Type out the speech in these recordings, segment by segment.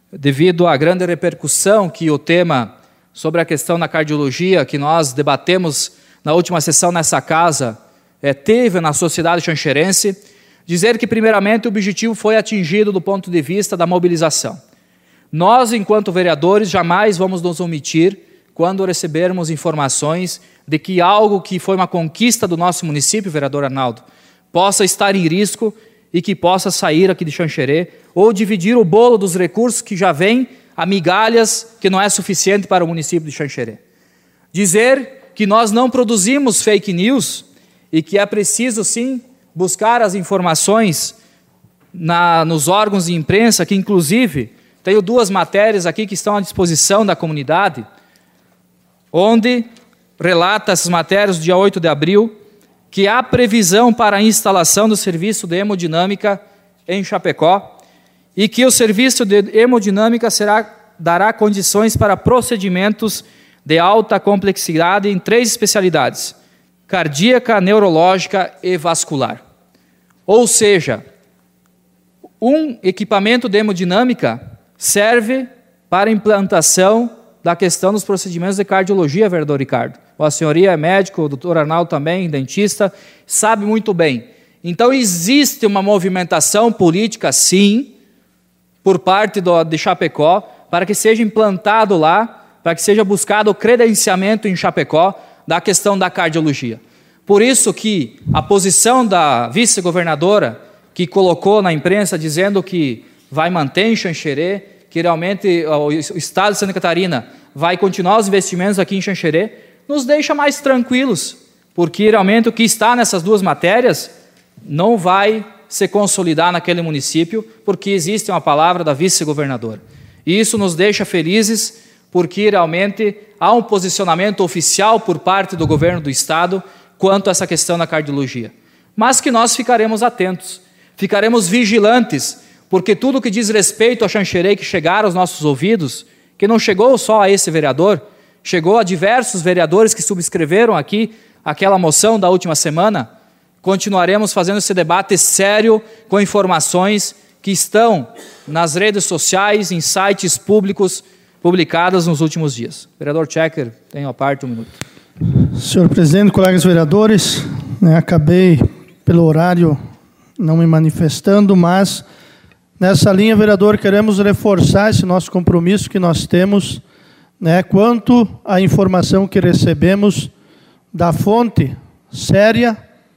devido à grande repercussão que o tema sobre a questão da cardiologia, que nós debatemos na última sessão nessa casa, teve na sociedade xanxerense, dizer que, primeiramente, o objetivo foi atingido do ponto de vista da mobilização. Nós, enquanto vereadores, jamais vamos nos omitir quando recebermos informações de que algo que foi uma conquista do nosso município, vereador Arnaldo, possa estar em risco e que possa sair aqui de Xanxerê, ou dividir o bolo dos recursos que já vem a migalhas que não é suficiente para o município de Xanxerê. Dizer que nós não produzimos fake news e que é preciso, sim, buscar as informações nos órgãos de imprensa, que inclusive tenho 2 matérias aqui que estão à disposição da comunidade, onde relata essas matérias do dia 8 de abril, que há previsão para a instalação do serviço de hemodinâmica em Chapecó e que o serviço de hemodinâmica dará condições para procedimentos de alta complexidade em 3 especialidades: cardíaca, neurológica e vascular. Ou seja, um equipamento de hemodinâmica serve para a implantação da questão dos procedimentos de cardiologia, vereador Ricardo. A senhoria é médico, o doutor Arnaldo também, dentista, sabe muito bem. Então existe uma movimentação política, sim, por parte de Chapecó, para que seja implantado lá, para que seja buscado o credenciamento em Chapecó da questão da cardiologia. Por isso que a posição da vice-governadora, que colocou na imprensa dizendo que vai manter em Xanxerê, que realmente o Estado de Santa Catarina vai continuar os investimentos aqui em Xanxerê, nos deixa mais tranquilos, porque realmente o que está nessas 2 matérias não vai se consolidar naquele município, porque existe uma palavra da vice-governadora. E isso nos deixa felizes, porque realmente há um posicionamento oficial por parte do governo do Estado quanto a essa questão da cardiologia. Mas que nós ficaremos atentos, ficaremos vigilantes, porque tudo que diz respeito a Xanxerê, que chegar aos nossos ouvidos, que não chegou só a esse vereador, chegou a diversos vereadores que subscreveram aqui aquela moção da última semana, continuaremos fazendo esse debate sério com informações que estão nas redes sociais, em sites públicos, publicadas nos últimos dias. Vereador Checker, tenho a parte 1 minuto. Senhor presidente, colegas vereadores, acabei pelo horário não me manifestando, mas nessa linha, vereador, queremos reforçar esse nosso compromisso que nós temos, quanto à informação que recebemos da fonte séria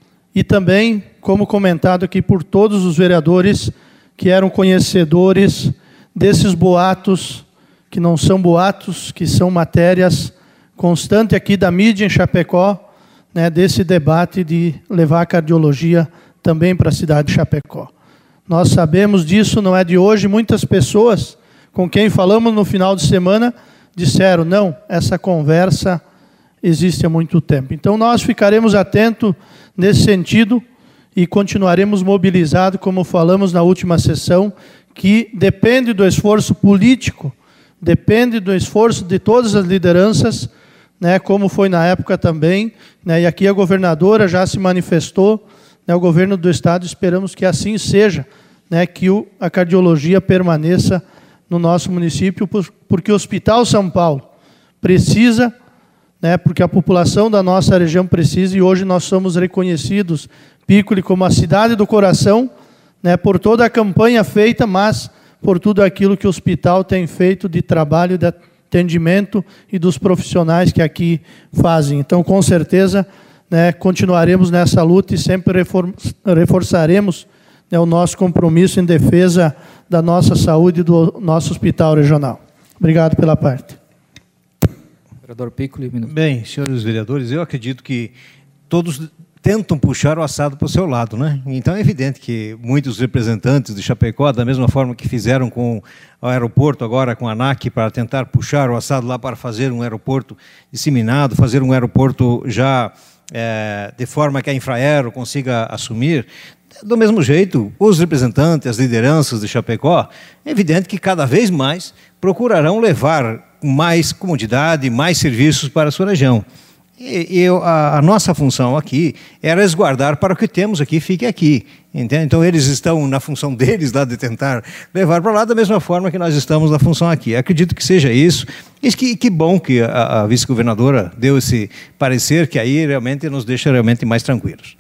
e também, como comentado aqui por todos os vereadores que eram conhecedores desses boatos, que não são boatos, que são matérias constantes aqui da mídia em Chapecó, desse debate de levar a cardiologia também para a cidade de Chapecó. Nós sabemos disso, não é de hoje. Muitas pessoas com quem falamos no final de semana disseram, não, essa conversa existe há muito tempo. Então nós ficaremos atentos nesse sentido e continuaremos mobilizados, como falamos na última sessão, que depende do esforço político, depende do esforço de todas as lideranças, como foi na época também, e aqui a governadora já se manifestou, o governo do Estado, esperamos que assim seja, que a cardiologia permaneça no nosso município, porque o Hospital São Paulo precisa, porque a população da nossa região precisa, e hoje nós somos reconhecidos, Piccoli, como a cidade do coração, por toda a campanha feita, mas por tudo aquilo que o hospital tem feito de trabalho, de atendimento e dos profissionais que aqui fazem. Então, com certeza, continuaremos nessa luta e sempre reforçaremos o nosso compromisso em defesa da nossa saúde e do nosso hospital regional. Obrigado pela parte. Vereador Piccoli, minuto. Bem, senhores vereadores, eu acredito que todos tentam puxar o assado para o seu lado, Então é evidente que muitos representantes de Chapecó, da mesma forma que fizeram com o aeroporto, agora com a ANAC, para tentar puxar o assado lá para fazer um aeroporto disseminado, fazer um aeroporto já de forma que a Infraero consiga assumir. Do mesmo jeito, os representantes, as lideranças de Chapecó, é evidente que cada vez mais procurarão levar mais comodidade, mais serviços para a sua região. A nossa função aqui é resguardar para que o que temos aqui fique aqui. Entende? Então eles estão na função deles lá de tentar levar para lá da mesma forma que nós estamos na função aqui. Acredito que seja isso. E que bom que a vice-governadora deu esse parecer, que aí realmente nos deixa realmente mais tranquilos.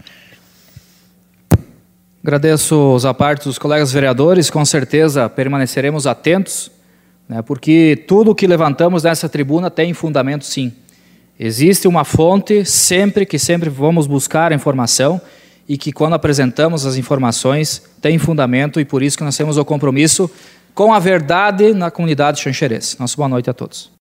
Agradeço os apartes dos colegas vereadores, com certeza permaneceremos atentos, né, porque tudo o que levantamos nessa tribuna tem fundamento sim. Existe uma fonte sempre vamos buscar a informação e que quando apresentamos as informações tem fundamento e por isso que nós temos o compromisso com a verdade na comunidade xanxerense. Nossa boa noite a todos.